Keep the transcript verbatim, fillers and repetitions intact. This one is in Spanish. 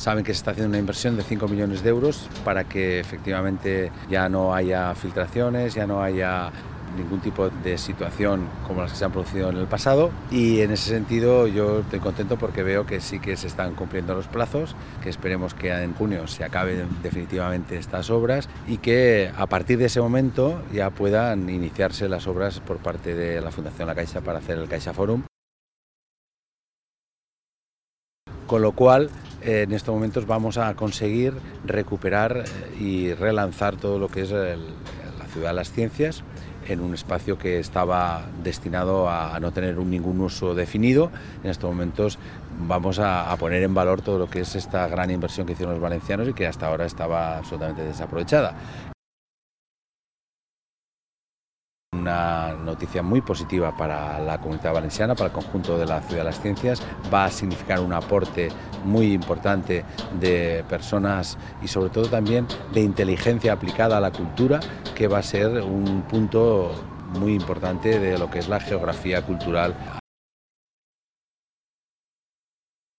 saben que se está haciendo una inversión de cinco millones de euros para que efectivamente ya no haya filtraciones, ya no haya ningún tipo de situación como las que se han producido en el pasado, y en ese sentido yo estoy contento porque veo que sí que se están cumpliendo los plazos, que esperemos que en junio se acaben definitivamente estas obras y que a partir de ese momento ya puedan iniciarse las obras por parte de la Fundación La Caixa para hacer el Caixa Forum. Con lo cual, en estos momentos vamos a conseguir recuperar y relanzar todo lo que es el, la Ciudad de las Ciencias en un espacio que estaba destinado a no tener un, ningún uso definido. En estos momentos vamos a, a poner en valor todo lo que es esta gran inversión que hicieron los valencianos y que hasta ahora estaba absolutamente desaprovechada. Una noticia muy positiva para la comunidad valenciana, para el conjunto de la Ciudad de las Ciencias. Va a significar un aporte muy importante de personas y sobre todo también de inteligencia aplicada a la cultura, que va a ser un punto muy importante de lo que es la geografía cultural